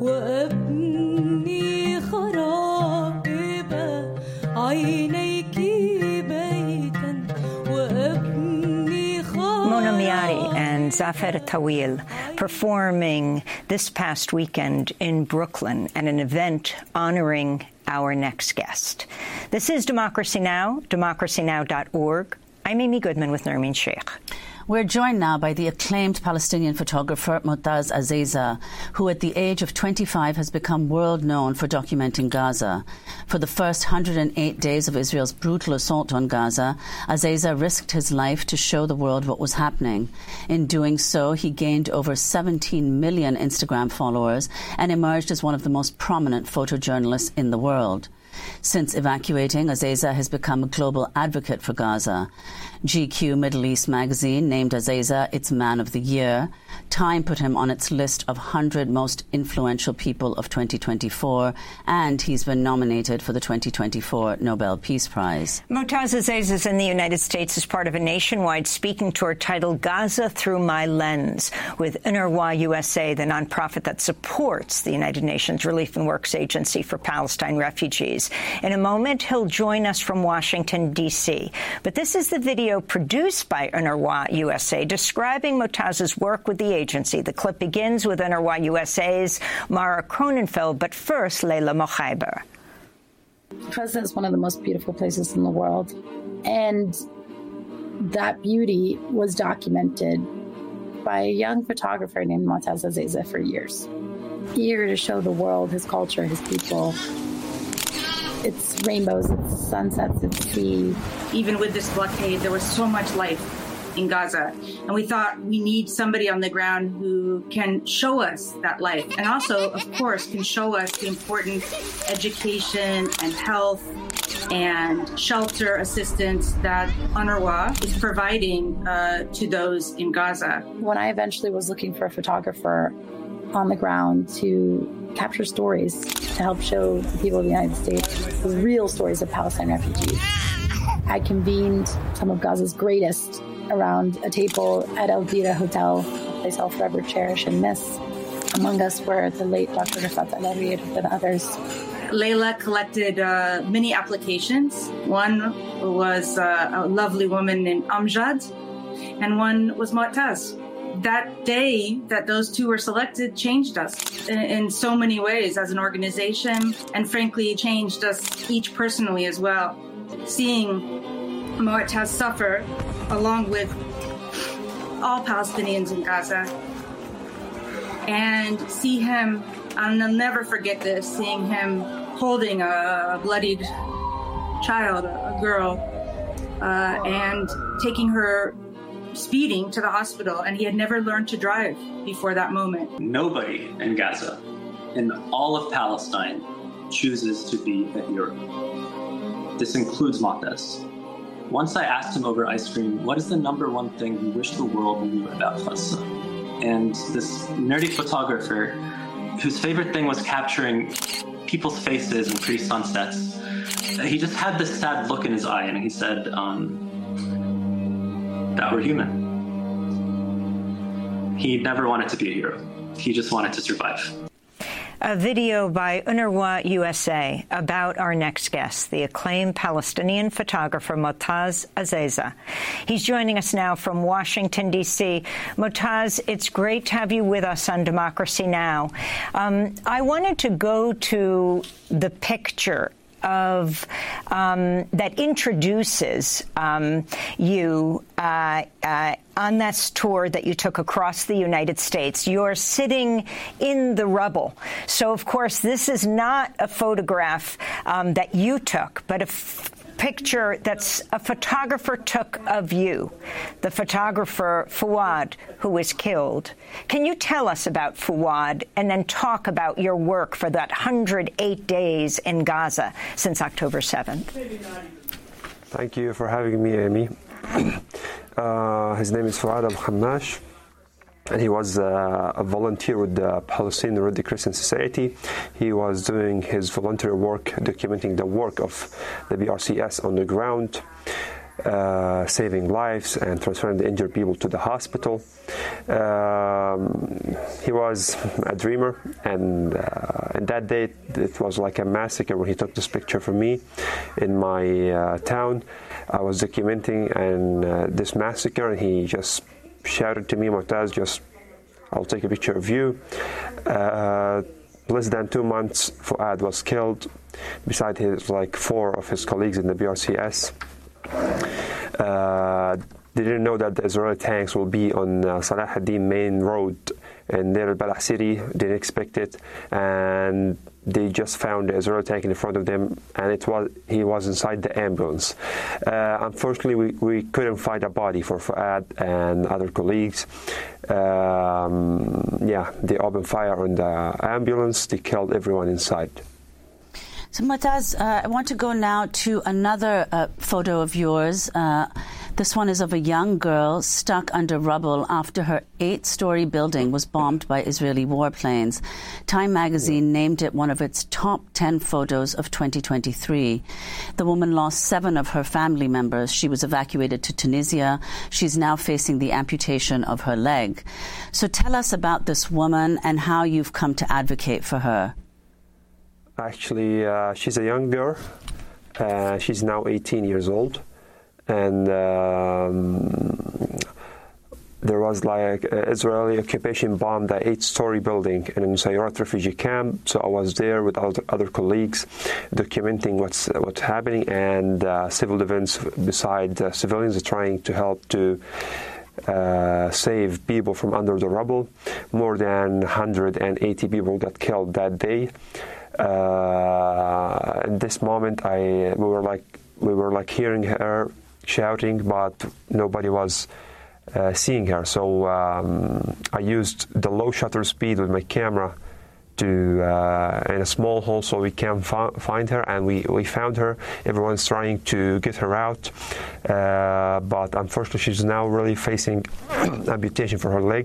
وأبني خرائب عينيك بيتا وأبني خرائب. Mona Miari and Zafer Tawil performing this past weekend in Brooklyn at an event honoring our next guest. This is Democracy Now!, democracy now dot org. I'm Amy Goodman with Nermeen Sheikh. We're joined now by the acclaimed Palestinian photographer Motaz Azaiza, who at the age of twenty-five has become world known for documenting Gaza. For the first one hundred eight days of Israel's brutal assault on Gaza, Azaiza risked his life to show the world what was happening. In doing so, he gained over seventeen million Instagram followers and emerged as one of the most prominent photojournalists in the world. Since evacuating, Azaiza has become a global advocate for Gaza. G Q Middle East magazine named Azaiza its Man of the Year. Time put him on its list of one hundred most influential people of twenty twenty-four, and he's been nominated for the twenty twenty-four Nobel Peace Prize. Motaz Azaiza is in the United States as part of a nationwide speaking tour titled Gaza Through My Lens with UNRWA U S A, the nonprofit that supports the United Nations Relief and Works Agency for Palestine refugees. In a moment, he'll join us from Washington, D C. But this is the video produced by UNRWA U S A describing Motaz's work with the agency. The clip begins with UNRWA U S A's Mara Cronenfeld, but first, Leila Mokhaiber. Gaza is one of the most beautiful places in the world, and that beauty was documented by a young photographer named Motaz Azaiza for years. Eager to show the world his culture, his people, its rainbows, its sunsets, its sea. Even with this blockade, there was so much life in Gaza. And we thought we need somebody on the ground who can show us that life. And also, of course, can show us the important education and health and shelter assistance that UNRWA is providing uh, to those in Gaza. When I eventually was looking for a photographer on the ground to capture stories to help show the people of the United States the real stories of Palestine refugees, I convened some of Gaza's greatest around a table at El Dira Hotel, a place I'll forever cherish and miss. Among us were the late Doctor Rafat El-Arid and others. Leila collected uh, many applications. One was uh, a lovely woman named Amjad, and one was Motaz. That day that those two were selected changed us in, in so many ways as an organization, and frankly changed us each personally as well. Seeing Motaz suffer along with all Palestinians in Gaza, and see him, and I'll never forget this, seeing him holding a bloodied child, a girl, uh, and taking her speeding to the hospital, and he had never learned to drive before that moment. Nobody in Gaza, in all of Palestine, chooses to be a hero. This includes Motaz. Once I asked him over ice cream, what is the number one thing you wish the world knew about Gaza? And this nerdy photographer, whose favorite thing was capturing people's faces and pretty sunsets, he just had this sad look in his eye, and he said, um, that we're human. He never wanted to be a hero. He just wanted to survive. A video by UNRWA U S A about our next guest, the acclaimed Palestinian photographer Motaz Azaiza. He's joining us now from Washington, D C. Motaz, it's great to have you with us on Democracy Now! Um, I wanted to go to the picture of um, that introduces um, you uh, uh, on this tour that you took across the United States. You're sitting in the rubble. So, of course, this is not a photograph um, that you took, but a f picture that's a photographer took of you, the photographer Fouad, who was killed. Can you tell us about Fouad and then talk about your work for that one hundred eight days in Gaza since October seventh? Thank you for having me, Amy. Uh, his name is Fuad Al-Khammash, and he was uh, a volunteer with the Palestinian Red Crescent Society. He was doing his voluntary work, documenting the work of the B R C S on the ground, uh, saving lives and transferring the injured people to the hospital. Um, he was a dreamer, and uh, and that day it was like a massacre when he took this picture for me in my uh, town. I was documenting and uh, this massacre, and he just shouted to me, Mu'taz, just, I'll take a picture of you. Uh, less than two months, Fuad was killed beside his, like, four of his colleagues in the B R C S. Uh, they didn't know that the Israeli tanks will be on uh, Salah ad-Din main road in Deir al-Balah city. Didn't expect it, and they just found the Israeli tank in front of them, and it was he was inside the ambulance. Uh, unfortunately, we, we couldn't find a body for Fuad and other colleagues. Um, yeah, they opened fire on the ambulance. They killed everyone inside. So, Mu'taz, uh, I want to go now to another uh, photo of yours. Uh, this one is of a young girl stuck under rubble after her eight-story building was bombed by Israeli warplanes. Time magazine named it one of its top ten photos of twenty twenty-three. The woman lost seven of her family members. She was evacuated to Tunisia. She's now facing the amputation of her leg. So tell us about this woman and how you've come to advocate for her. Actually, uh, she's a young girl. Uh, she's now eighteen years old. And um, there was like uh, Israeli occupation bombed the eight-story building in Nusayrat refugee camp. So I was there with other, other colleagues documenting what's what's happening, and uh, civil defense beside uh, civilians are trying to help to Uh, save people from under the rubble. More than one hundred eighty people got killed that day. Uh, in this moment, I we were like we were like hearing her shouting, but nobody was uh, seeing her. So um, I used the low shutter speed with my camera to uh, in a small hole so we can fi- find her, and we, we found her. Everyone's trying to get her out, uh, but unfortunately she's now really facing amputation for her leg.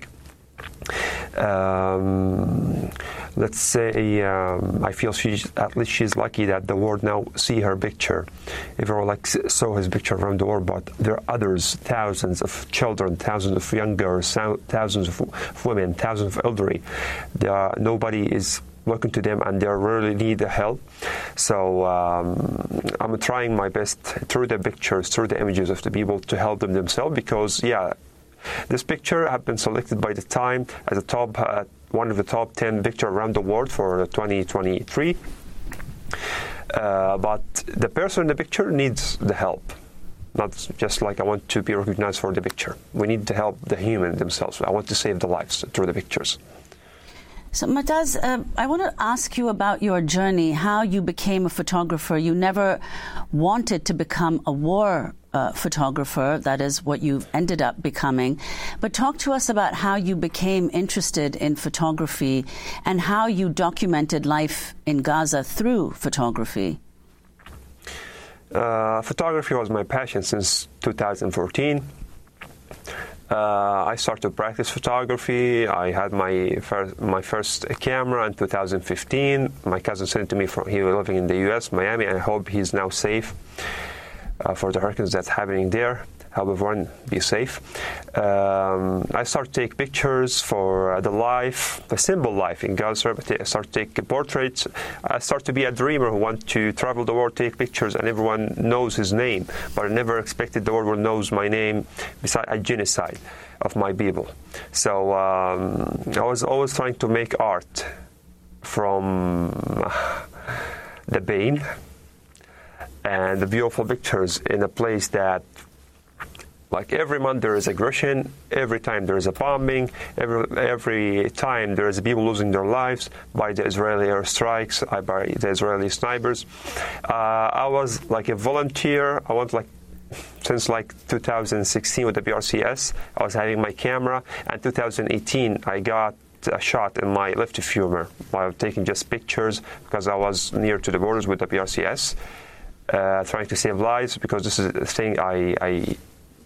Um, let's say um, I feel she's at least she's lucky that the world now see her picture. Everyone like saw his picture around the world, but there are others, thousands of children, thousands of young girls, thousands of women, thousands of elderly. There are, nobody is looking to them, and they really need the help. So um, I'm trying my best through the pictures, through the images of the people to help them themselves, because yeah, this picture has been selected by the Time as a top, uh, one of the top ten pictures around the world for twenty twenty-three. Uh, but the person in the picture needs the help. Not just like I want to be recognized for the picture. We need to help the human themselves. I want to save the lives through the pictures. So, Mu'taz, uh, I want to ask you about your journey, how you became a photographer. You never wanted to become a war uh, photographer. That is what you ended up becoming. But talk to us about how you became interested in photography and how you documented life in Gaza through photography. Uh, photography was my passion since two thousand fourteen. Uh, I started to practice photography. I had my first, my first camera in two thousand fifteen. My cousin sent it to me from he was living in the U S, Miami. I hope he's now safe uh, for the hurricanes that's happening there. Help everyone be safe. Um, I started to take pictures for uh, the life, the simple life in Gaza. I started to take portraits. I started to be a dreamer who wants to travel the world, take pictures, and everyone knows his name. But I never expected the world knows my name beside a genocide of my people. So um, I was always trying to make art from the pain and the beautiful pictures in a place that, like every month there is aggression, every time there is a bombing, every every time there is people losing their lives by the Israeli airstrikes, by the Israeli snipers. Uh, I was like a volunteer. I want like since like two thousand sixteen with the B R C S. I was having my camera, and two thousand eighteen I got a shot in my left femur while taking just pictures because I was near to the borders with the B R C S, uh, trying to save lives, because this is the thing I. I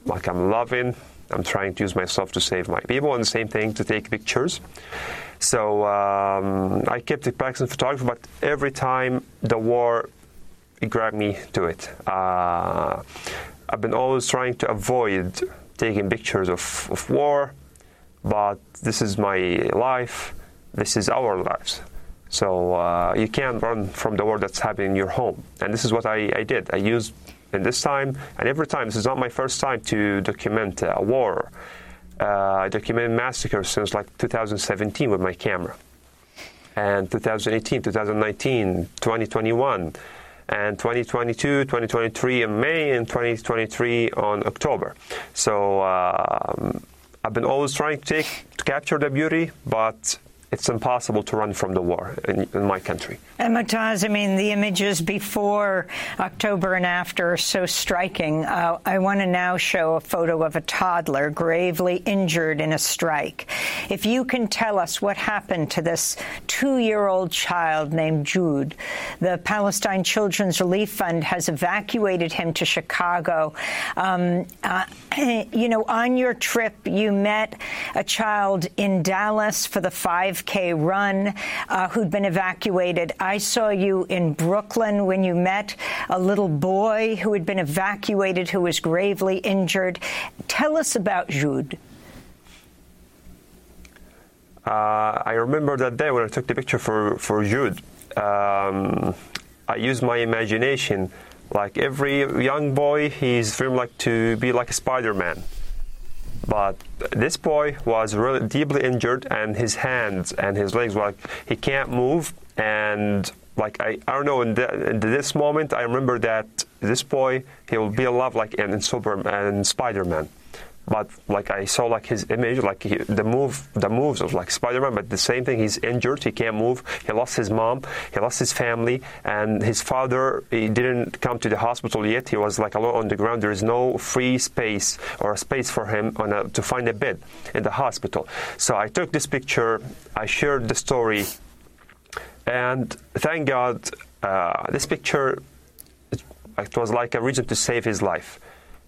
like I'm loving. I'm trying to use myself to save my people, and the same thing to take pictures. So um, I kept practicing photography, but every time the war it grabbed me to it. Uh, I've been always trying to avoid taking pictures of, of war, but this is my life. This is our lives. So uh, you can't run from the war that's happening in your home. And this is what I, I did. I used in this time, and every time, this is not my first time to document a war. Uh, I documented massacres since like two thousand seventeen with my camera. And two thousand eighteen, two thousand nineteen, twenty twenty-one, and twenty twenty-two, twenty twenty-three in May, and twenty twenty-three on October. So um, I've been always trying to take to capture the beauty, but it's impossible to run from the war in, in my country. And Motaz, I mean, the images before October and after are so striking. Uh, I want to now show a photo of a toddler gravely injured in a strike. If you can tell us what happened to this two-year-old child named Jude. The Palestine Children's Relief Fund has evacuated him to Chicago. Um, uh, you know, on your trip, you met a child in Dallas for the five K run uh, who'd been evacuated. I saw you in Brooklyn when you met a little boy who had been evacuated, who was gravely injured. Tell us about Jude. Uh, I remember that day when I took the picture for, for Jude. Um, I used my imagination. Like every young boy, he's dreamed like to be like a Spider-Man. But this boy was really deeply injured, and his hands and his legs were like, he can't move. And like, I, I don't know, in, the, in this moment, I remember that this boy, he will be alive like in, in Superman and Spider-Man. But like I saw like his image, like he, the move, the moves of like Spider-Man. But the same thing, he's injured, he can't move. He lost his mom, he lost his family, and his father. He didn't come to the hospital yet. He was like alone on the ground. There is no free space or a space for him on a, to find a bed in the hospital. So I took this picture. I shared the story, and thank God, uh, this picture, it, it was like a reason to save his life.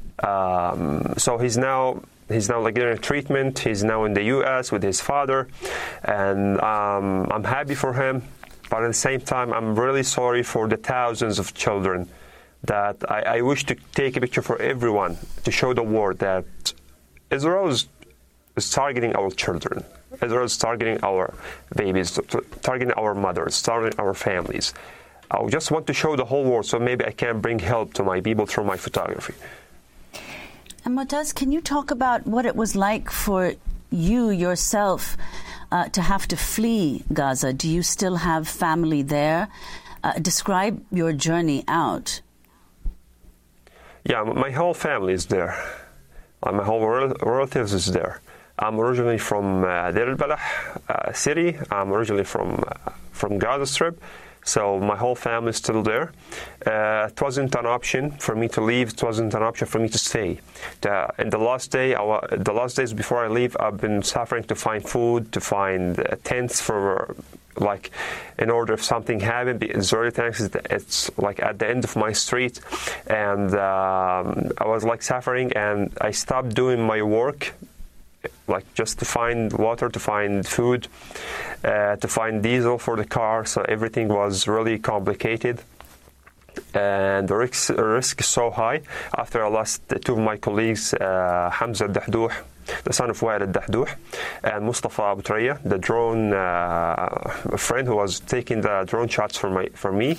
Um, so he's now he's now like getting treatment. He's now in the U S with his father, and um, I'm happy for him. But at the same time, I'm really sorry for the thousands of children that I, I wish to take a picture for everyone to show the world that Israel is, is targeting our children. Israel is targeting our babies, targeting our mothers, targeting our families. I just want to show the whole world, so maybe I can bring help to my people through my photography. And Motaz, can you talk about what it was like for you yourself uh, to have to flee Gaza? Do you still have family there? Uh, describe your journey out. Yeah, my whole family is there. Uh, my whole rel- relatives is there. I'm originally from uh, Deir al-Balah uh, city. I'm originally from uh, from Gaza Strip. So my whole family is still there. Uh, it wasn't an option for me to leave. It wasn't an option for me to stay. The, in the last day, our, the last days before I leave, I've been suffering to find food, to find uh, tents for, like, in order if something happened. Israeli tanks, it's like at the end of my street, and um, I was like suffering, and I stopped doing my work. Like just to find water, to find food, uh, to find diesel for the car. So everything was really complicated, and the risk, risk is so high. After I lost two of my colleagues, uh, Hamza al-Dahdouh, the son of Wael al-Dahdouh, and Mustafa Abu Traya, the drone uh, friend who was taking the drone shots for my for me.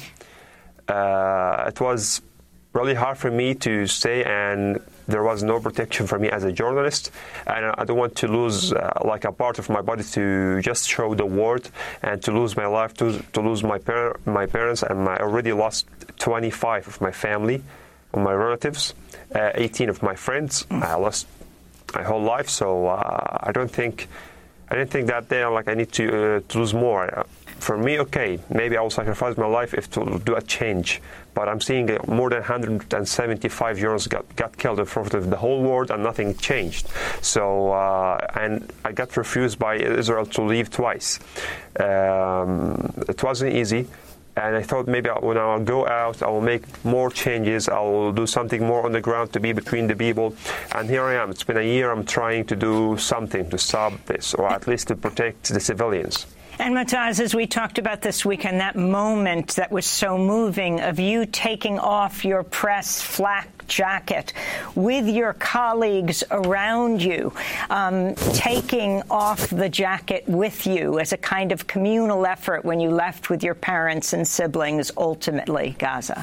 Uh, it was really hard for me to stay, and there was no protection for me as a journalist, and I don't want to lose uh, like a part of my body to just show the world, and to lose my life, to to lose my par- my parents, and I already lost twenty-five of my family, of my relatives, uh, eighteen of my friends. I lost my whole life, so uh, I don't think I didn't think that day like I need to, uh, to lose more. For me, okay, maybe I will sacrifice my life if to do a change. But I'm seeing more than one hundred seventy-five Europeans got, got killed in front of the whole world, and nothing changed. So, uh, and I got refused by Israel to leave twice. Um, it wasn't easy. And I thought maybe when I'll go out, I will make more changes. I will do something more on the ground to be between the people. And here I am. It's been a year. I'm trying to do something to stop this, or at least to protect the civilians. And Motaz, as we talked about this weekend, that moment that was so moving of you taking off your press flak jacket with your colleagues around you, um, taking off the jacket with you as a kind of communal effort when you left with your parents and siblings, ultimately, Gaza.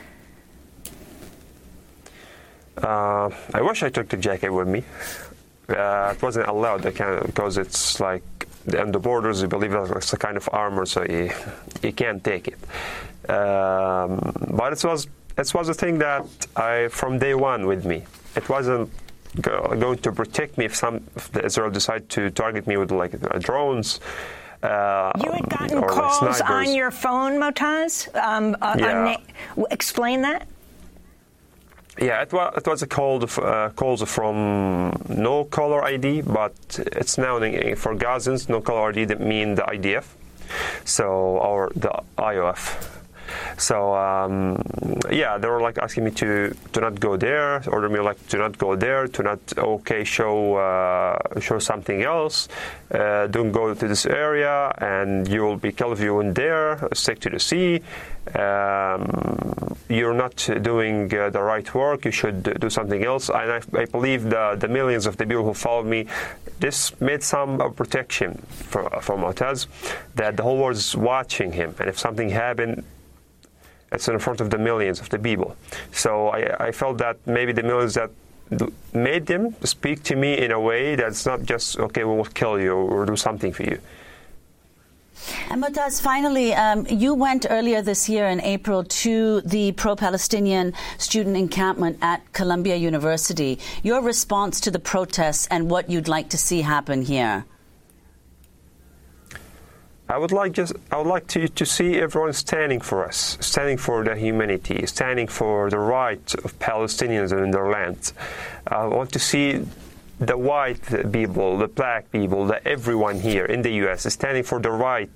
Uh, I wish I took the jacket with me. Uh, it wasn't allowed because it's like on the borders, you believe it's a kind of armor, so you, you can't take it. Um, but it was it was a thing that I from day one with me. It wasn't go, going to protect me if some if Israel decide to target me with like uh, drones. Uh, you had gotten calls on your phone, Motaz. Um, uh, yeah. on, explain that. Yeah, it was it was a call uh, calls from no caller I D, but it's now for Gazans no caller I D that mean the I D F, so or the I O F. So um, yeah, they were like asking me to to not go there, order me like to not go there, to not okay show uh, show something else, uh, don't go to this area, and you will be killed if you went there. Stick to the sea. Um, you're not doing uh, the right work. You should do something else. And I, I believe the the millions of the people who followed me, this made some uh, protection for for Motaz, that the whole world is watching him, and if something happened, it's in front of the millions of the people. So I, I felt that maybe the millions that made them speak to me in a way that's not just, okay, we will kill you or do something for you. And Motaz, finally, um, you went earlier this year in April to the pro-Palestinian student encampment at Columbia University. Your response to the protests and what you'd like to see happen here? I would like just I would like to to see everyone standing for us, standing for the humanity, standing for the right of Palestinians in their land. I want to see the white people, the black people, the everyone here in the U S is standing for the right,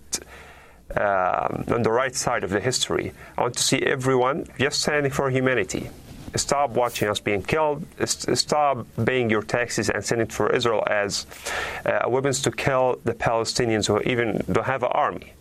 um, on the right side of the history. I want to see everyone just standing for humanity. Stop watching us being killed. Stop paying your taxes and sending it for Israel as uh, weapons to kill the Palestinians who even don't have an army.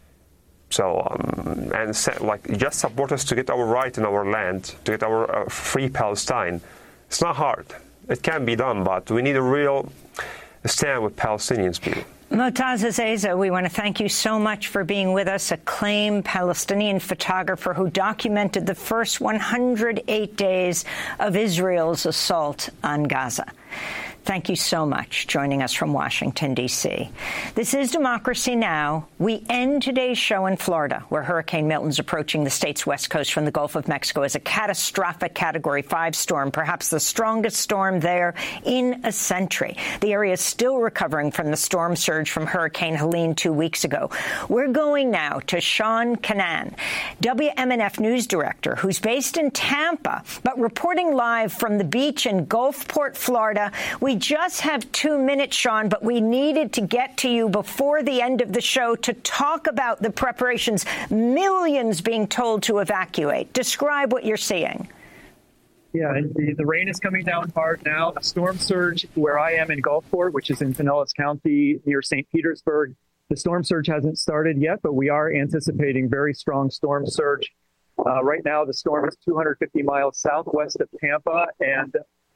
So, um, and like just support us to get our right in our land, to get our uh, free Palestine. It's not hard. It can be done, but we need a real stand with Palestinians, people. Motaz Azaiza, we want to thank you so much for being with us, acclaimed Palestinian photographer who documented the first one hundred eight days of Israel's assault on Gaza. Thank you so much joining us from Washington, D C. This is Democracy Now! We end today's show in Florida, where Hurricane Milton's approaching the state's west coast from the Gulf of Mexico as a catastrophic Category five storm, perhaps the strongest storm there in a century. The area is still recovering from the storm surge from Hurricane Helene two weeks ago. We're going now to Sean Kinane, W M N F News Director, who's based in Tampa, but reporting live from the beach in Gulfport, Florida. We just have two minutes, Sean, but we needed to get to you before the end of the show to talk about the preparations, millions being told to evacuate. Describe what you're seeing. Yeah, and the, the rain is coming down hard now. A storm surge where I am in Gulfport, which is in Pinellas County near Saint Petersburg. The storm surge hasn't started yet, but we are anticipating very strong storm surge. Uh, right now, the storm is two hundred fifty miles southwest of Tampa, and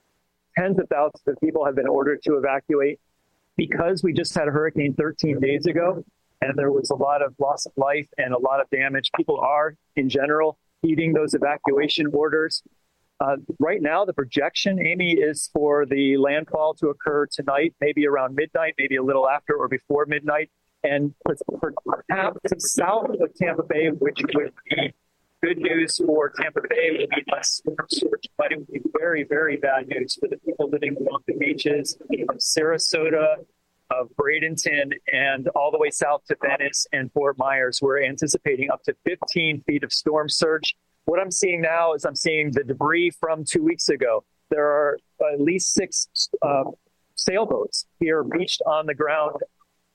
tens of thousands of people have been ordered to evacuate because we just had a hurricane thirteen days ago, and there was a lot of loss of life and a lot of damage. People are, in general, heeding those evacuation orders. Uh, right now, the projection, Amy, is for the landfall to occur tonight, maybe around midnight, maybe a little after or before midnight, and perhaps south of Tampa Bay, which would be good news for Tampa Bay. It would be less storm surge, but it would be very, very bad news for the people living along the beaches of Sarasota, of Bradenton, and all the way south to Venice and Fort Myers. We're anticipating up to fifteen feet of storm surge. What I'm seeing now is I'm seeing the debris from two weeks ago. There are at least six uh, sailboats here beached on the ground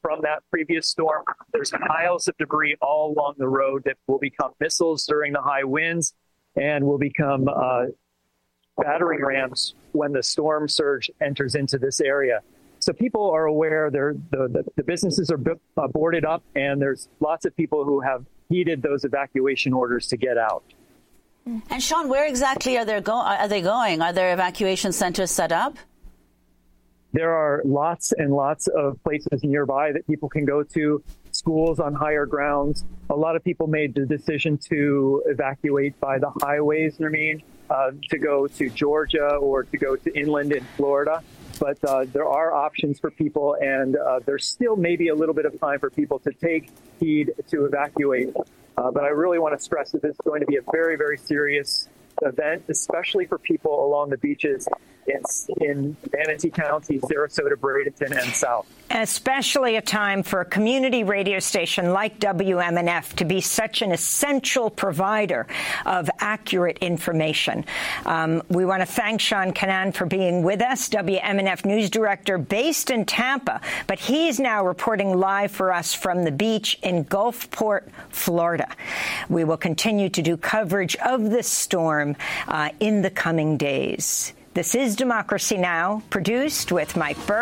from that previous storm. There's piles of debris all along the road that will become missiles during the high winds and will become uh, battering rams when the storm surge enters into this area. So people are aware, they're, the, the, the businesses are b- uh, boarded up, and there's lots of people who have heeded those evacuation orders to get out. And Sean, where exactly are they, go- are they going? Are there evacuation centers set up? There are lots and lots of places nearby that people can go to, schools on higher grounds. A lot of people made the decision to evacuate by the highways, Nermeen, uh, to go to Georgia or to go to inland in Florida. But uh, there are options for people, and uh, there's still maybe a little bit of time for people to take heed to evacuate. Uh, but I really want to stress that this is going to be a very, very serious event, especially for people along the beaches in, in Manatee County, Sarasota, Bradenton, and South. Especially a time for a community radio station like W M N F to be such an essential provider of accurate information. Um, we want to thank Sean Kinane for being with us, W M N F News Director based in Tampa, but he's now reporting live for us from the beach in Gulfport, Florida. We will continue to do coverage of this storm uh, in the coming days. This is Democracy Now!, produced with Mike Burke.